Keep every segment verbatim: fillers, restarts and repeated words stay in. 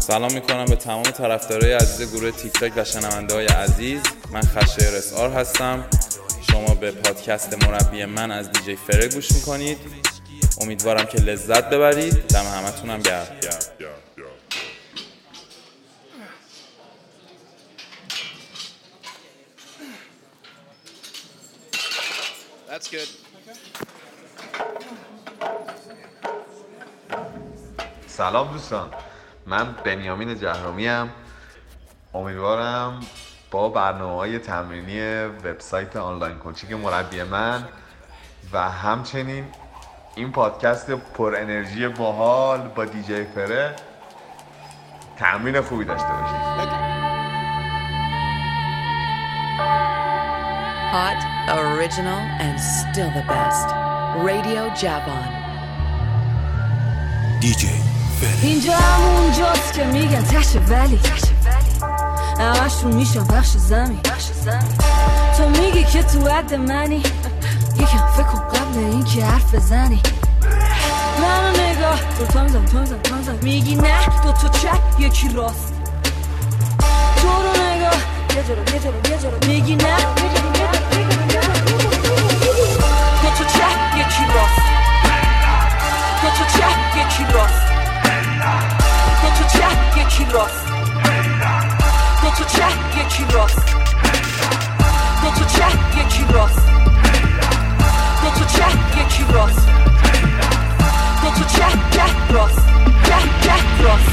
سلام میکنم به تمام طرفدارای عزیز گروه تیک تاک و شنونده‌های عزیز. من خشایار اس‌آر هستم. شما به پادکست مربی من از دیجی فره گوش میکنید. امیدوارم که لذت ببرید. دم همتونم گرم. That's good. سلام دوستان، من بنیامین جهرومی ام. امیدوارم با برنامه‌های تمرینی وبسایت آنلاین کوچینگ مربی من و همچنین این پادکست پر انرژی باحال با دیجی فره تمرین خوبی داشته باشید. Hot, original, and still the best. Radio Javon. دیجی فره. اینجا همونجاست که میگن تشه ولی همشون میشن بخش زمین. تو میگی که تو عد منی، یکم فکر کن قبل این که حرف بزنی. منو نگاه دو تا میزم تو میزم تو میزم میگی نه دو تا چپ یکی راست. تو رو نگاه یه جورا یه جورا یه جورا میگی نه دو تا چپ یکی راست. دو تا چپ یکی راست. دو تا چپ یکی راست. دو تا چپ یکی راست. دو تا چپ یکی راست. دو تا چپ یکی راست. دو تا چپ چپ راست. چپ چپ راست.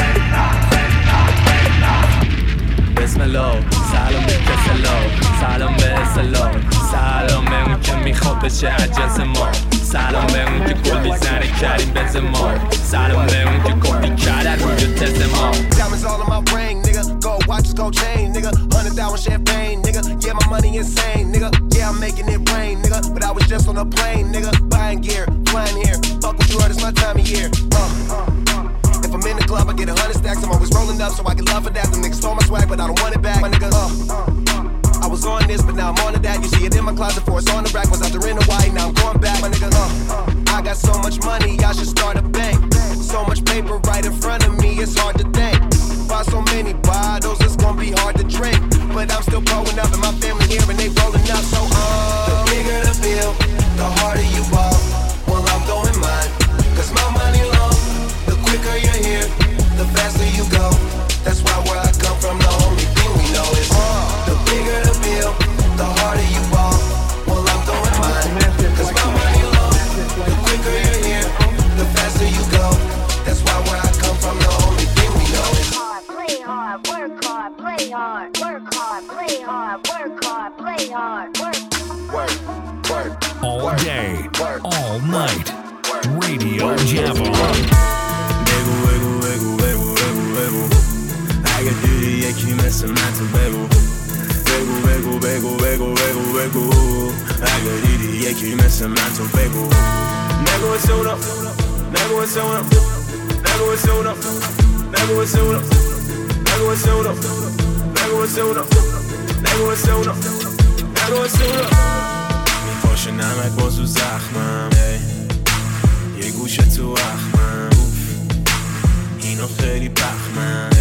بسم الله، سلام به کسلا، سلام به اسلام، سلام به اون که میخواد بشه عجز ما، سلام به اون که گل میزنه کریم بز ما، سلام به اون که کپی کرده روی تز ما. Diamonds all in my ring, nigga. Gold watches, gold chain, nigga. Hundred thousand champagne, nigga. Yeah, my money insane, nigga. Yeah, I'm making it rain, nigga. But I was just on a plane, nigga. Buying gear, flying here. Fuck what you heard, it's my time of year. Uh. If I'm in the club, I get a hundred stacks. I'm always rolling up, so I get love for that. Them niggas stole my swag, but I don't want it back, my nigga. Uh. I was on this, but now I'm on to that. You see it in my closet for it's on the rack. Was out there in Hawaii, now I'm going back, my nigga. Uh. I got so much money, I should start a bank. So much paper right in front of me, it's hard to think. Buy so many bottles, it's gonna be hard to drink. But I'm still growing up, and my family here, and they rolling up. So uh, the bigger the bill, the harder you ball. Well, I'm throwing mine, cause my money long. The quicker you're here, the faster you go. That's why where I come from, the only thing we know is uh, the bigger the bill, the harder you ball. Well, I'm throwing mine, cause my money long. The quicker you're here, the faster you go. That's why where I come from, the only thing we know is hard, play hard, work hard, play hard, work hard, play hard, work hard, play hard, work, work, work, all day, all night, Radio Javon. بگو بگو بگو بگو بگو بگو اگه دیدی یکی مثل من تو بگو بگو بگو بگو بگو بگو بگو اگه دیدی یکی مثل من تو بگو نگو اسونم نگو اسونم نگو اسونم نگو اسونم نگو اسونم نگو اسونم نگو اسونم نگو اسونم میپاشه نمک بازو زخمم یه گوشه تو اخمم اینو خیلی بخمم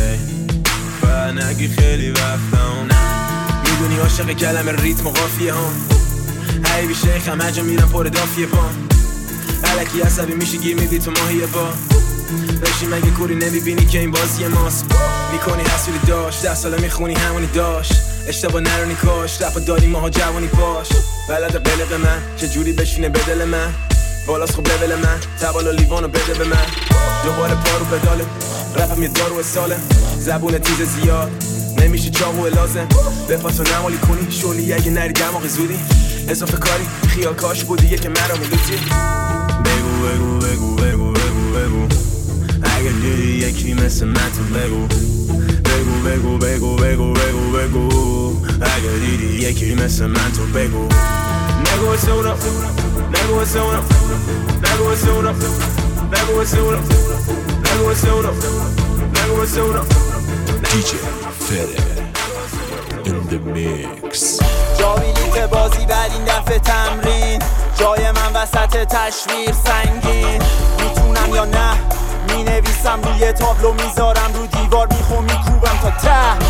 و نگی خیلی وقتم میدونی عاشق کلمه ریتم و قافیه هم حیبی شیخم هجا میرم پر دافیه پام علکی عصبی میشی گیر میدی تو ماهیه با داشتی مگه کوری نمیبینی که این بازی ماست میکنی حسولی داشت ده ساله میخونی همونی داشت اشتباه نرونی کاش رفا داری ماها جوانی باش بلد قلق من چجوری بشینه به دل من بالاست خب لول من تبالا لیوانو بده به من دوباره پارو بداله رپم یه دارو ساله زبون تیز زیاد نمیشه چاقو لازم بفاتو نمالی کنی شولی اگه نری دماغ زودی اضافه کاری خیال کاش بودیه که مرا میلوتی بگو بگو بگو بگو بگو بگو اگه دیدی یکی مثل من تو بگو بگو بگو بگو بگو بگو بگو اگه دیدی یکی مثل من تو بگو نگو اسونم نگو اسونم نگو اسونم نگو اسونم نگو اسونم نگو اسونم دیجی فره in the mix. جا بلیت بازی بعد این دفعه تمرین جای من وسط تشویر سنگین میتونم یا نه می نویسم روی تابلو میذارم رو دیوار میخوام میکوبم تا ته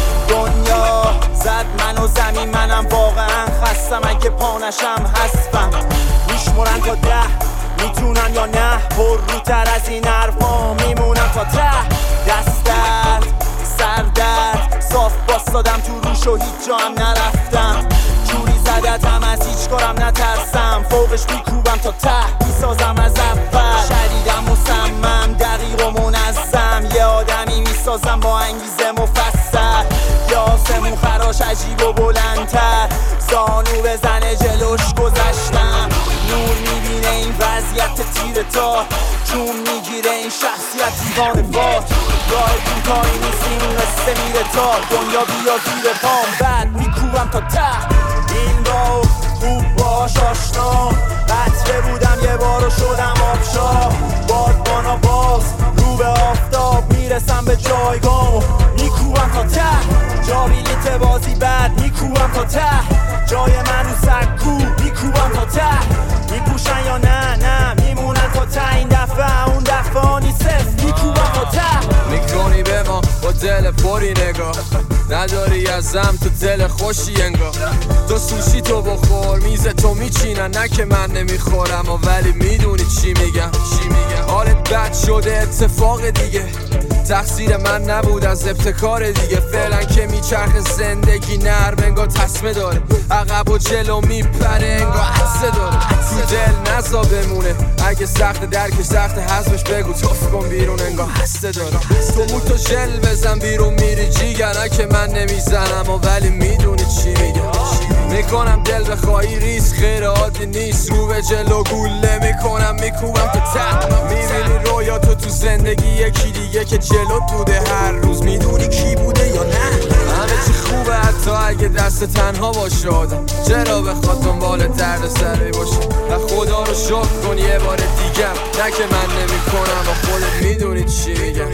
دنیا زد منو زمین منم واقعا خستم اگه پانشم هستم میشمرن تا ده میتونم یا نه پر روتر از این حرفا میمونم تا ته دست درد سر درد صاف باستادم تو روش و هیچ جا هم نرفتم جوری زدتم از هیچ کارم نترسم فوقش میکوبم تا ته میسازم از اول شدیدم مصمم دقیق و منظم یه آدمی میسازم با انگیزه مفصل یا آسمون خراش عجیب و بلندتر زانو بزنه جلوش گذشتم نور میبینه این وضعیت تیر تا چون میگیره این شخصیت دیوانه وار راه کوتاهی نیست این قصه میره تا دنیا بیا زیر پام بعد میکوبم تا ته این رو خوب باش آشنا قطره بودم یه بارو شدم آبشار بادبانا باز رو به آفتاب میرسم به جایگاه میکوبم تا ته جا بلیت بازی بعد میکوبم تا ته جای من رو سکو میکوبم تا ته میپوشن یا نه نه میمونن تا ته این دفعه اون دفعه آنی صفر میکوبم تا ته میکنی به ما با دل پری نگاه نداری ازم تو دل خوشی انگار تو سوشی تو بخور میز تو میچینن نه که من نمیخورم ولی میدونی چی میگم حالت بد شده اتفاق دیگه تقصیر من نبود از ابتکار دیگه فعلا که میچرخ زندگی نرم انگار تصمه داره عقب و جلو میپره انگار عطسه داره تو دل نزا بمونه اگه سخت درک سخت حذفش بگو توف کن بیرون انگار هسته داره تو موتو ژل بزن بیرون میری جیگر که من نمیزنم و ولی میدونی چی میگه میکنم دل بخوایی ریس خیر عادی نیست رو به جلو گوله میکنم میکوبم تا ته میبینی رویا تو تو زندگی یکی دیگه که جلوت بوده هر روز میدونی کی بوده یا نه همه چی خوبه حتی اگه دست تنها باشه آدم چرا بخواد دنبال درد سری باشه و خدا رو شکر کن یه بار دیگه نه که من نمیکنم و خودت میدونی چی میگم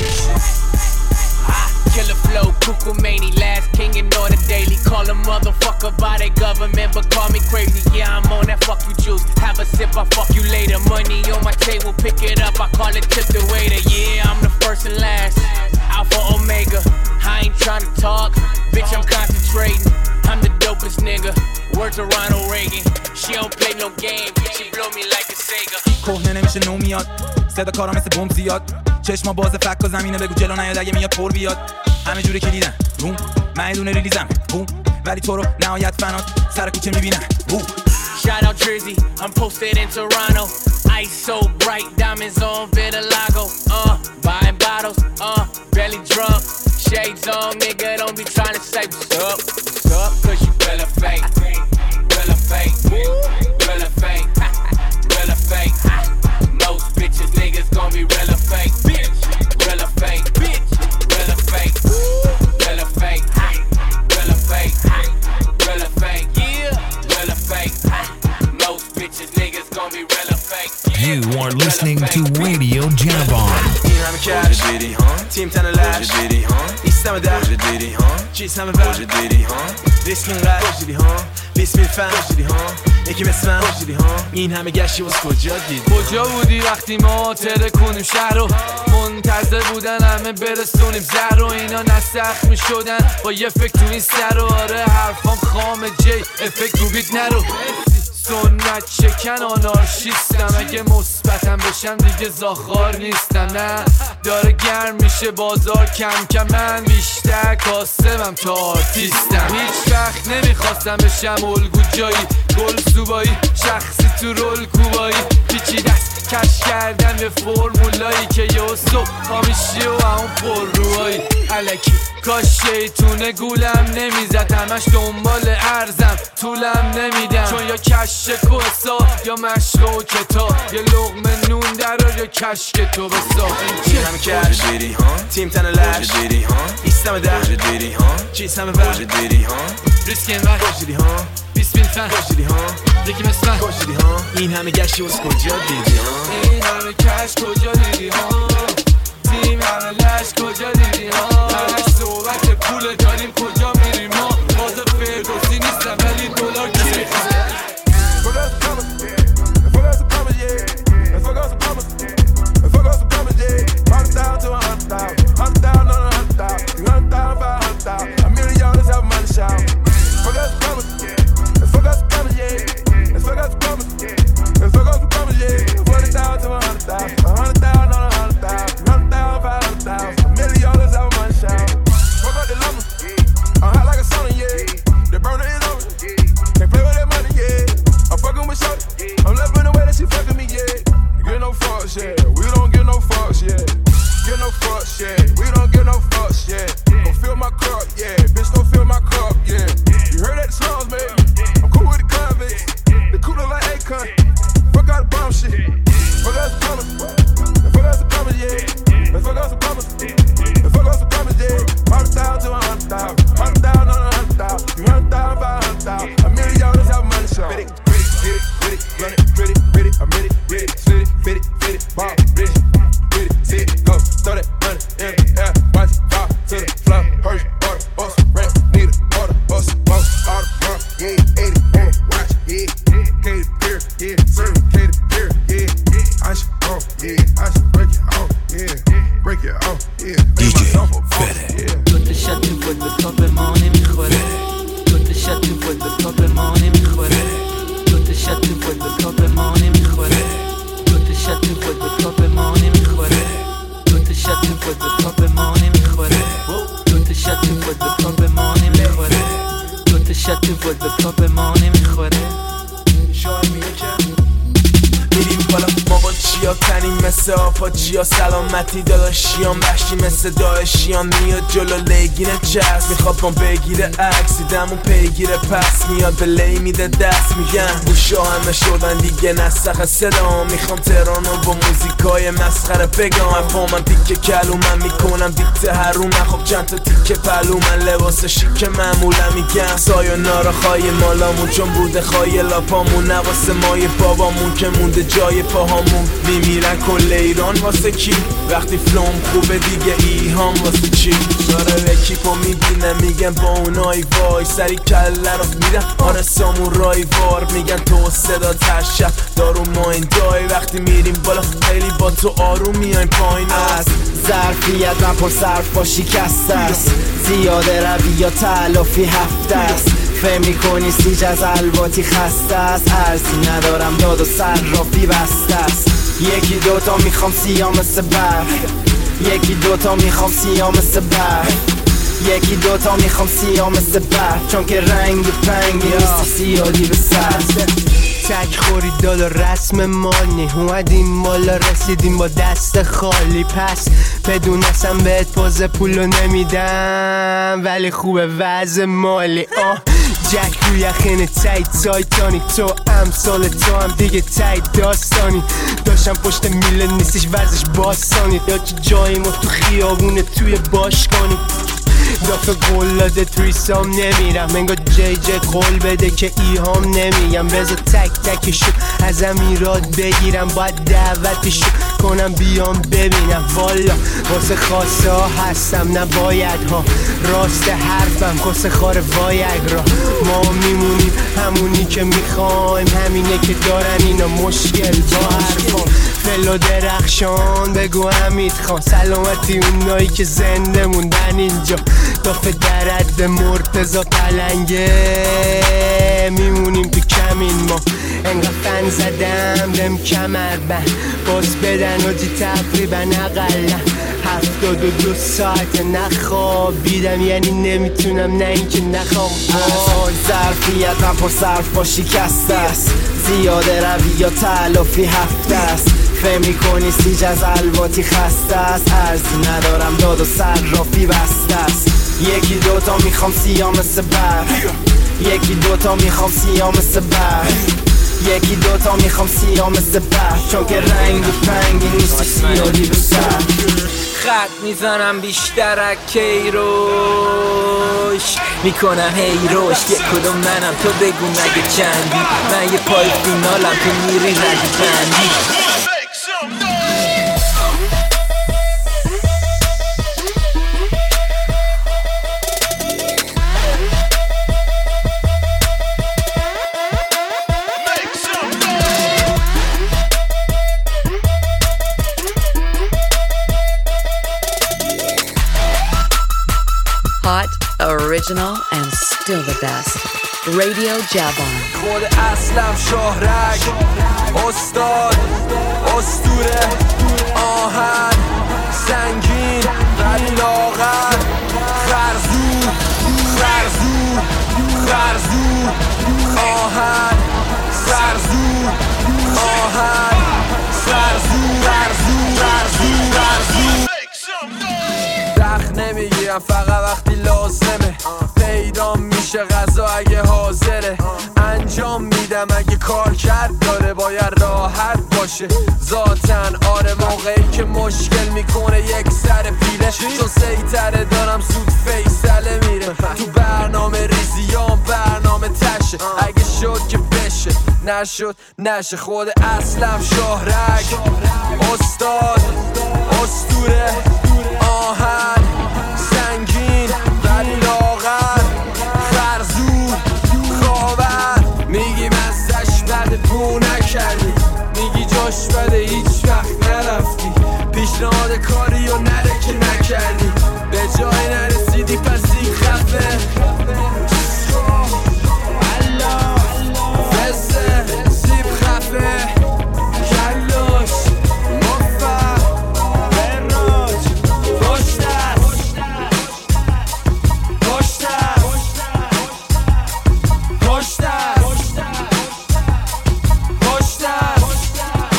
Killer flow, cuckoo mani, last king and on the daily. Call a motherfucker by their government, but call me crazy. Yeah, I'm on that fuck you juice. Have a sip, I fuck you later. Money on my table, pick it up, I call it tip the waiter. Yeah, I'm the first and last, Alpha Omega. I ain't tryna talk, bitch, I'm concentrating. I'm the dopest nigga. Word to Ronald Reagan. She don't play no game, she blow me like a Sega. کهنه نمیشه نو میاد صدا کارا مثل بمب زیاد چشما باز فک و زمینه بگو جلو نیاد اگه میاد پر بیاد همه جوره کلیدن بوم من یه دونه ریلیزم بوم ولی تو رو نهایت فنات سر کوچه میبینن بوم Shout out Drizzy, I'm posted in Toronto. Ice so bright, diamonds on Vitiligo. Uh, buying bottles, uh, belly drunk. Shades on, nigga, don't be trying to say what's up, what's up, cause you real fake, real fake, real fake, real fake. Most bitches, niggas gon' be real fake, bitch, real fake, bitch, real fake, real fake, real fake, real fake, yeah, real fake. Most bitches, niggas gon' be real fake. You are listening to Radio Javon. همه کش تیم تن لش ایستم در چیز همه بر ریسک اینقدر لیست میل فن یکی مثل من این همه گشتی باز کجا دید کجا بودی وقتی ما تره کنیم شهر رو منتظر بودن همه برسونیم زهر رو اینا نسخ می شدن با یه فکر تو این سر رو آره حرفام خام جی افکت رو بیت نرو سنت شکن آنارشیستم اگه مثبتم بشم دیگه زاخار نیستم نه داره گرم میشه بازار کم کم من بیشتر کاسبم تا آرتیستم هیچ وقت نمیخواستم بشم الگو جایی گل زوبایی شخصی تو رول کوبایی پیچی دست کش کردم یه فرمولایی که یه صبح هامیشی و همون پر روهایی علکی کاش شیطونه گولم نمیزد همش دنبال ارزم طولم نمیدم چون یا کشک و حساب یا مشق و کتاب یه لقمه نون درار یا کشک تو بسا همه کش تیم تن لش ایستم در چیز همه بر ریسک اینقدر بیس میل فن یکی مثل من این همه گشتی باز کجا دیدی این همه کش کجا دیدی ها تیم همه لش کجا دیدی ها همش صحبت پول داریم کجا میریم ما باز فردوسی نیستم ولی دلار کی میخواد Fuck us some promise, yeah. fucks, yeah. We don't give no fucks, yeah. Don't fill my cup, yeah. Bitch, don't fill my cup, yeah. You heard that the smells, baby. I'm cool with the convicts. They cooler like Akon. Fuck out the bomb shit. Fuck out the promise. Fuck out the promise, yeah. Fuck out the promise. Fuck out the promise, yeah. Hundred thousand to a hundred thousand. Hundred thousand on a hundred thousand. You hundred thousand, five hundred thousand. A million dollars have money, so. Get it, get it, get it, run it, get it, get it. I'm ready, ready, fit it, fit it, fit it, ball, rich. Get it, see it, go. Throw that money in the air. Watch it fall to the floor. Hurry, order, bust, rent, need a order, bust, bust, order, run, yeah, eighty, man, watch, yeah, Katy Perry, yeah, serve Katy Perry, yeah, I should go, yeah, I should break it off, yeah, break it off, yeah, دی جی فره دو تا شات تو بود به پا به ما نمیخوره دو تا شات تو بود به پا به ما نمیخوره دو تا شات تو بود به پا به ما نمیخوره دو تا شات تو بود به پا به ما نمیخوره دو تا شات تو بود به پا به ما نمیخوره دو تا شات تو بود به پا به ما نمیخوره دو تا شات تو بود به پا به ما نمیخوره میریم بالا ما با چیا تنیم مثل آپاچیا سلامتی داداشیان بشی مثل داعشیان میاد جلو لیگین چرس میخواد ما بگیره عکس دیدم اون پیگیره پس میاد به لی میده دست میگن گوشا همه شدن دیگه نسخ صدا میخوام ترانو با موزیکای مسخره بگم افا من دیگه کلو من میکنم دیکت هرو من خب چند تا تیکه پلو من لباس شیک معمولا میگم سایونارا خواهی مالامون چون بوده خواهی لاپامون نواسه مای بابامون که مونده جای پاهامون میمیرن کل ایران واسه کی وقتی فلوم خوبه دیگه ایهام واسه چی داره اکیپو میبینه میگن با اونای وای سری کله رو میرن آره سامورای وار میگن تو صدا ترشب دارو ما این دای وقتی میریم بالا خیلی با تو آروم میایم پایین از ظرفیت من پر صرف با شکست است زیاده روی یا تلافی هفته است فهم میکنی سیج از الواتی خسته است ارزی ندارم داد و سر را بی بسته است یکی دوتا میخوام سیاه مثل برف یکی دوتا میخوام سیاه مثل برف یکی دوتا میخوام سیاه مثل برف چون که رنگ پنگی نیستی سیادی به سر تک خوری دالا رسم مانی اومدیم بالا رسیدیم با دست خالی پس بدونستم بهت پاز پولو نمیدم ولی خوبه وضع مالی آه جک روی یخین تایت تایتانیک تو امثال تو هم دیگه تایت داستانی داشتم پشت میله نیستیش ورزش باسانی یا چه جایی ما تو خیابونه توی باشگانی دافه قلاده توریسام نمیرم انگار جی جی قول بده که ایهام نمیگم بذار تک تکشو از امیرات بگیرم باید دعوتشو کنم بیام ببینم والا واسه خاصه ها هستم نباید ها راست حرفم خاصه خار وایگ را ما میمونیم همونی که میخوایم همینه که دارن اینا مشکل با حرفان فلو درخشان بگو حمید خان سلامتی اونایی که زنده موندن اینجا دافه درد مرتضا پلنگه میمونیم تو کمین ما انقدر فن زدم دم کمر بند باز بدن و جی تقریبا اقلا هفتاد و دو ساعت نخوابیدم یعنی نمیتونم نه اینکه نخوام وای ظرفیتم پر صرف با شکست است زیاده روی یا تلافی هفته است فهم میکنی سیج از الواتی خسته است ارزی ندارم داد و سر را بی بسته است یکی دوتا میخوام سیاه مثل برف یکی دوتا میخوام سیاه مثل برف یکی دوتا میخوام سیاه مثل برف چون که رنگ پنگی نیست سیاهی به سر خط میزنم بیشتر از کیروش میکنم هیروش یک کدوم منم تو بگو نگه چندی من یه پای فینالم تو میری رگی بندی Hot, original, and still the best. Radio Jabon. خود اصلم شهرک استاد اسطوره آهن سنگین ولی لاغر خرزور خرزور خرزور آهن خرزور آهن خرزور خرزور خرزور خرزور وقت نمیگیرم فقط وقتی لازمه پیدا میشه غذا اگه حاضره انجام میدم اگه کار کرد داره باید راحت باشه ذاتن آره موقعی که مشکل میکنه یک سر پیله چون سیطره دارم زود فیصله میره تو برنامه ریزیام برنامه تشه اگه شد که بشه نشد نشه خود اصلم شاهرگ استاد اسطوره آهن سنگین ولی لاغر خرزور خاور میگی مزدش بده بو نکردی میگی جاش بده هیچ وقت نرفتی پیشنهاد کاری و نره که نکردی به جای نرسیدی پس دیگه خفه فزه سیب خفه کلاش مفر براج پشت است پشت است پشت است پشت است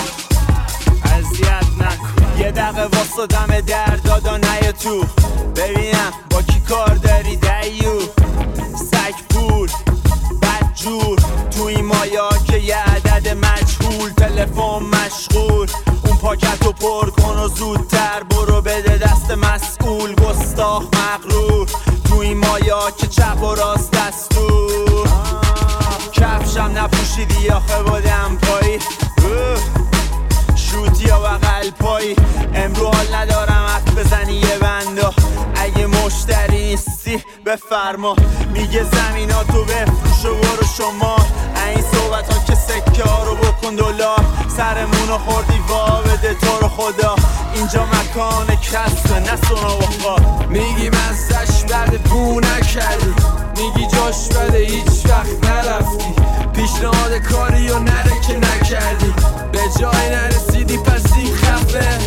اذیت نکن یه دقیقه واسه دم در دادا نیا تو ببینم با کی کار داری دیو سگ پول بدجور تو این مایا که یه عدد مجهول تلفن مشغول اون پاکتو پر کن و زودتر برو بده دست مسئول گستاخ مغرور تو این مایا که چپ و راست دستور کفشم نپوشیدی آخه بودم پایی شوتی یا بغل پایی امرو حال ندارم حق بزنی یه بندا اگه مشتری نیستی بفرما میگه زمیناتو بفروش و برو شما این صحبت ها که سکه ها رو بکن دلار سرمونو خوردی وا بده تو رو خدا اینجا مکان کسبه نه سونا و خواه میگی مزدش بده بو نکردی میگی جاش بده هیچ وقت نرفتی پیشنهاد کاری و نره که نکردی به جای نرسیدی پس دیگه خفه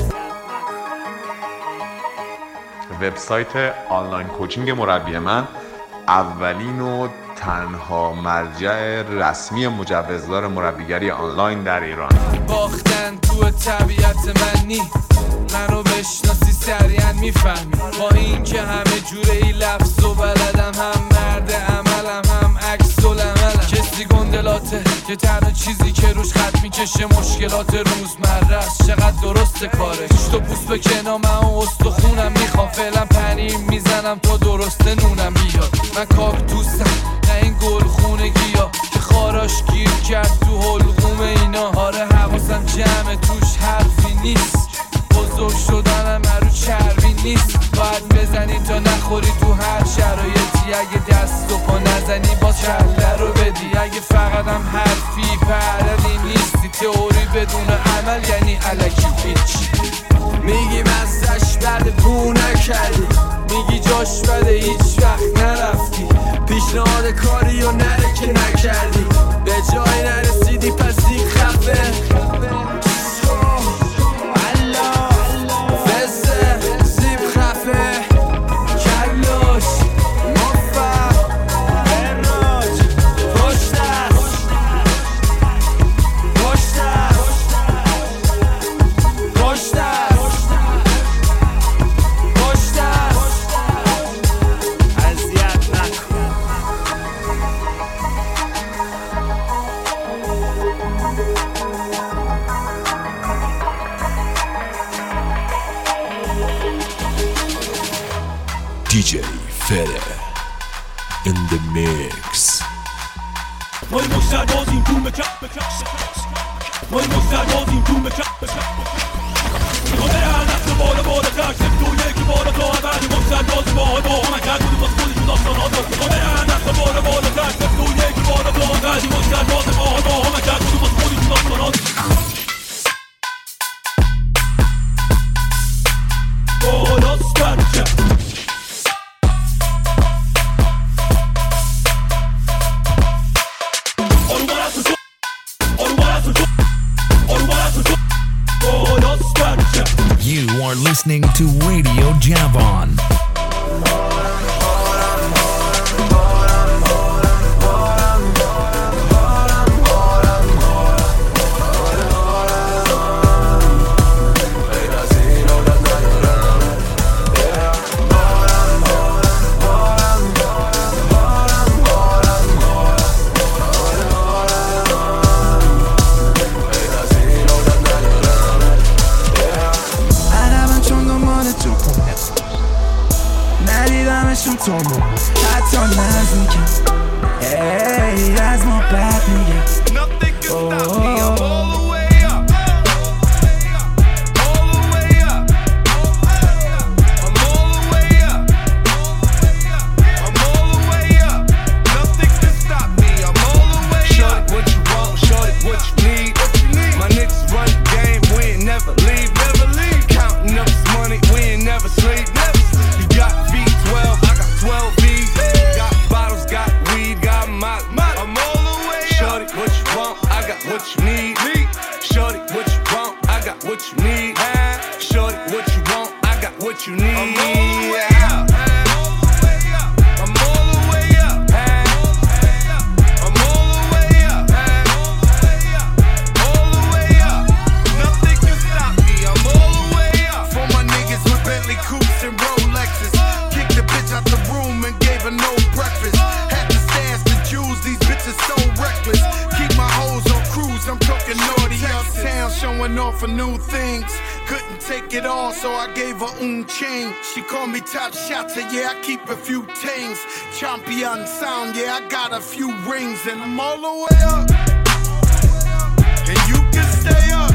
وبسایت آنلاین کوچینگ مربی من اولین و تنها مرجع رسمی مجوزدار مربیگری آنلاین در ایران. باختن تو طبیعت من نی منو بشناسی سریعا میفهمی با این که همه جوره ای لفظ و بلدم هم مرد عملم هم عکس و لملم کسی گندلاته که تنها چیزی که روش خط میکشه مشکلات روزمره است چقدر درسته کارش تو پوست به کنام من و استخونم میخوام فعلا پنیر میزنم تا درسته نونم بیاد من کاکتوسم نه این گل خونگی ها که خاراش گیر کرد تو حلقوم اینا آره حواسم جمعه توش حرفی نیست بزرگ شدنم رو چربی نیست باید بزنی تا نخوری تو هر شرایطی اگه دست و پا نزنی باز کله رو بدی اگه فقط هم حرفی پردنی نیستی تئوری بدون عمل یعنی الکی هیچ میگی مزدش بده بو نکردی میگی جاش بده هیچ وقت نرفتی پیشنهاد کاری و نره که نکردی به جای نرسیدی پس دیگه خفه دی جی Fede in the mix. ما این مشتر بازیم تو مکب ما این مشتر بازیم تو مکب میخوام بره هر نفت بالا بالا تر شد تو یکی بالا تا بعد مشتر بازی با های با همه کرد بودیم باز خودشون داستان ها داشت میخوام بره هر نفت بالا بالا تر شد تو یکی بالا تا بعد مشتر بازی با های با همه کرد بودیم باز خودشون داستان ها داشت بالاست برچه You are listening to Radio Javon. همشون تو مو حتی نز میگم ای از ما بد میگم She called me top shotter, yeah, I keep a few tings. Champion sound, yeah, I got a few rings, and I'm all the way up. And you can stay up.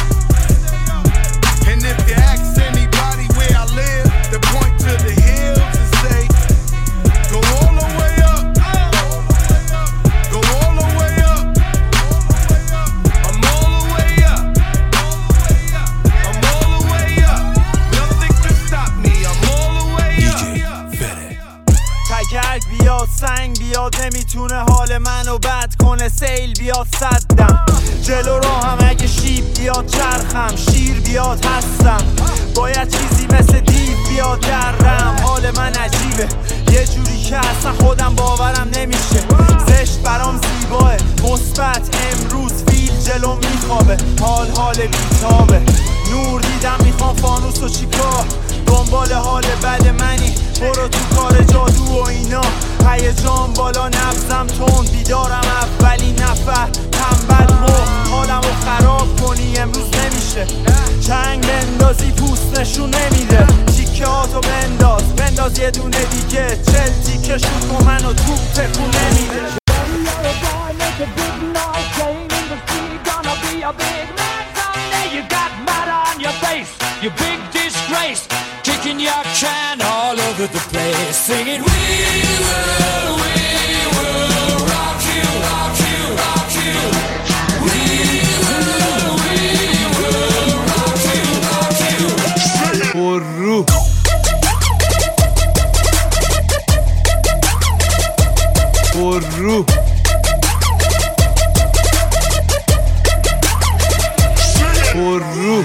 And if you ask anybody where I live, they point to the hills and say, go all the way up. Go all the way up. I'm all the way up. I'm all the way up. Nothing can stop me. تگرگ بیاد سنگ بیاد نمیتونه حال منو بد کنه سیل بیاد صدم جلو را هم اگه شیب بیاد چرخم شیر بیاد هستم باید چیزی مثل دیو بیاد درم حال من عجیبه یه جوری که اصلا خودم باورم نمیشه زشت برام زیباه مثبت امروز فیل جلو میخوابه حال حال بیتابه نور دیدم میخوام فانوس و چیکار دنبال حال بد منی برو تو کار جادو و اینا هیجان بالا نبزم تون بیدارم اولین نفر تنبل مو حالمو خراب کنی امروز نمیشه چنگ بندازی پوست نشون نمیده تیکه هاتو بنداز بنداز یه دونه دیگه چل تیکه شون کن منو توپ تکون نمیده You big disgrace, kicking your can all over the place, singing we will, we will rock you, rock you, rock you. We will, we will rock you, rock you. برو برو برو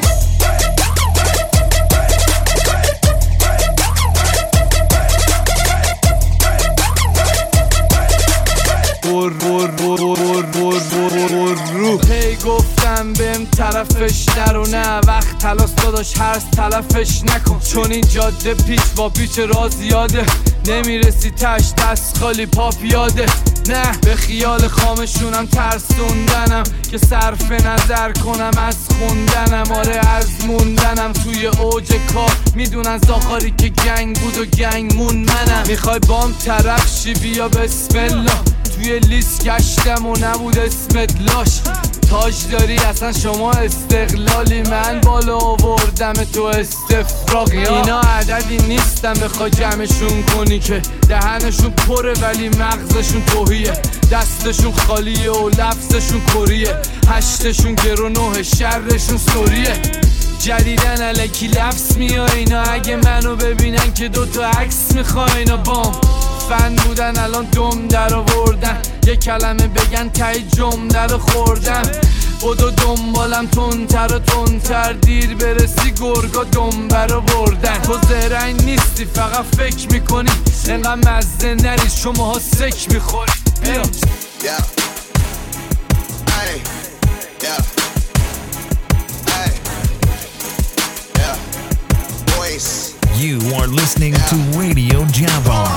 هی گفتم بهم طرفش نرو نه وقت تلاس داداش هرس تلفش نکن چون این جاده پیچ با پیچ راز زیاده نمیرسی تش دست خالی پا پیاده نه به خیال خامشونم ترسوندنم که صرف نظر کنم از خوندنم آره از موندنم توی اوج کار میدونن زاخاری که گنگ بود و گنگ مون منم میخوای بام طرف شی بیا بسم الله توی لیست گشتم و نبود اسمت لاش تاج داری اصلا شما استقلالی من بالا آوردم تو استفراغی اینا عددی نیستن بخوای جمعشون کنی که دهنشون پره ولی مغزشون توهیه دستشون خالیه و لفظشون کریه هشتشون گرو نه شرشون سوریه جدیدن الکی لفظ میای اینا اگه منو ببینن که دوتا عکس میخوای اینا بام فن بودن الان دم در آوردن یه کلمه بگن تایی جمله رو خوردم بدو دنبالم تندتر و تندتر دیر برسی گرگا دنبه رو بردن تو زرنگ نیستی فقط فکر میکنی انقدر مزه نریز شما ها سک میخوری بیا You are listening to Radio Javon.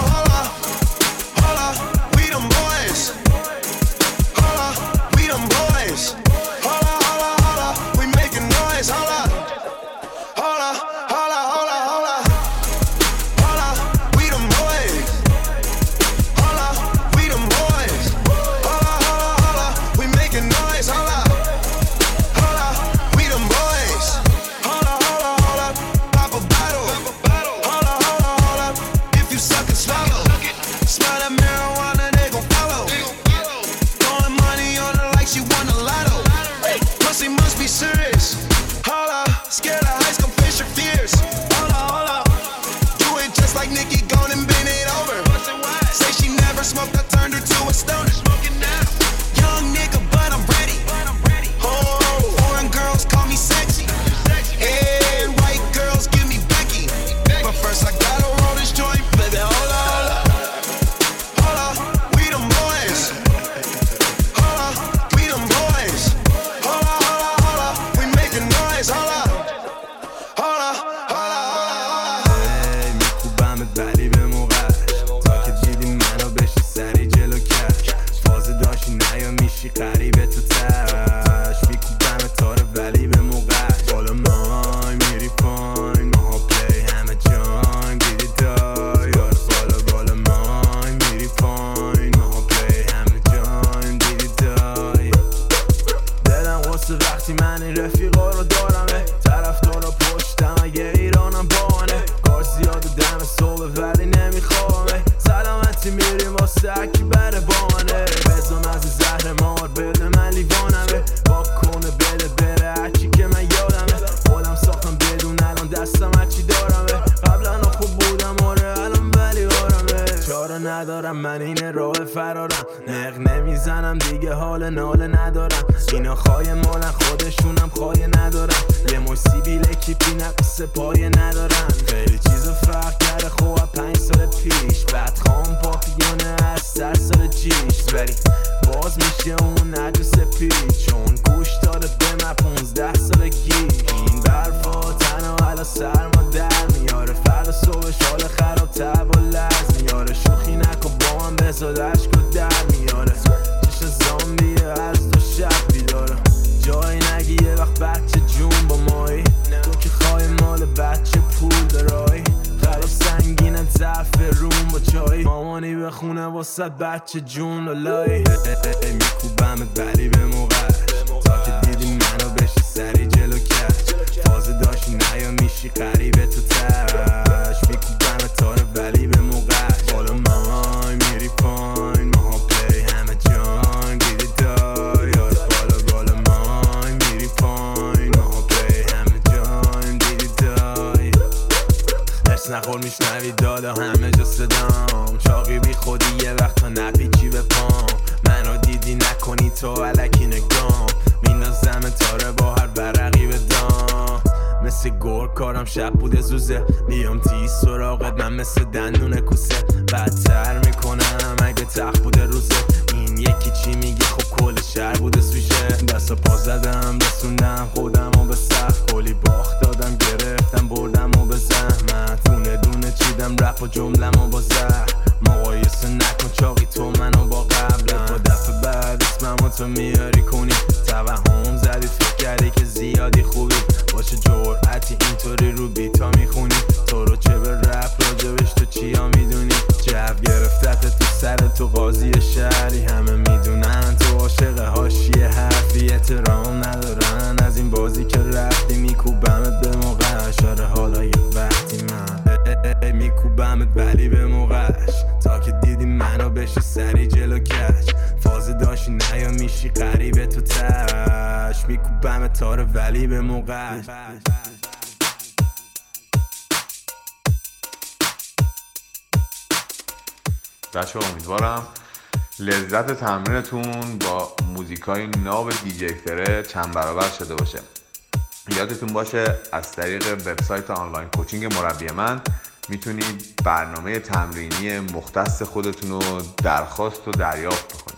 خوبه ولی نمیخوام سلامتی میریم واسه اکی بره بانه بزن از زهر مار بده من لیوانمه با کنه بده بره هرچی که من یادمه خودم ساختم بدون الان دستم هرچی دارمه قبلا خوب بودم آره الان ولی آرمه چاره ندارم من این راه فرارم نق نمیزنم دیگه حال ناله ندارم اینا خواهی مالن خودشونم خواهی ندارم یه مش سیبیل اکیپی نقص پایه ندارم خیلی چیزا فرق کرده خواه پنج سال پیش بعد خواهم پاپیونه از سر سال جیش ولی باز میشه اون عجوز پیچ چون گوش داده به من پونزده سالگی این برفا تنها علا سرما در میاره فرد صبحش حال خراب تب و لرز میاره شوخی نکن با من بزاد عشق و در میاره چش زامبیه از دو شب بیداره جایی نگی یه وقت بچه جون با مایی تو که خواهی مال بچه پول دارایی خراب سنگینه ضعف روم با چایی مامانی به خونه واسه بچه جون لالایی میکوبمت ولی به موقع تا که دیدی منو بشی سری جلو کش فازه داشتی نیا میشی قریبه تو تش میکوبمت تاره ولی به موقع بالا مای میری پاین ماها پلی همه جان دیدی دای یاد بالا بالا مای میری پاین ماها پلی همه جان دیدی دای درس نخور میشنوی دادا همه جا صدام چاقی بی خودی یه وقت تا نپیچی به پام منو دیدی نکنی تو علکی نگام میندازم تاره با هر برقی به دام مثل گور کارم شب بوده زوزه میام تیز سراغت من مثل دندون کوسه بدتر میکنم اگه تخت بوده روزه این یکی چی میگه خب کل شهر بوده سوشه دست و پا زدم رسوندم خودم و به سخت کلی باخت دادم گرفتم بردم و به زحمت دونه دونه چیدم رپ و جملم و با زهر مقایسه نکن چاقی تو منو با قبلم با دفعه بعد اسمم تو میاری کنی توهم زدی فکر کردی که زیادی خوبی باشه جرعتی اینطوری رو بیتا میخونی تو رو چه به رپ راجبش تو چیا میدونی جو گرفتت تو سر تو قاضی شهری همه میدونن تو عاشق حاشیه حرفی احترام ندارن از این بازی که رفتی میکوبمت به موقع اشاره حالا یه وقتی من میکوبمت ولی به موقعش تا که دیدی منو بشی سری جلو کش فازه داشتی نیا میشی قریبه تو تش میکوبمت تاره ولی به موقعش بچه امیدوارم لذت تمرینتون با موزیکای ناب دیجی فره چند برابر شده باشه. یادتون باشه از طریق وبسایت آنلاین کوچینگ مربی من میتونید برنامه تمرینی مختص خودتون رو درخواست و دریافت بکنید.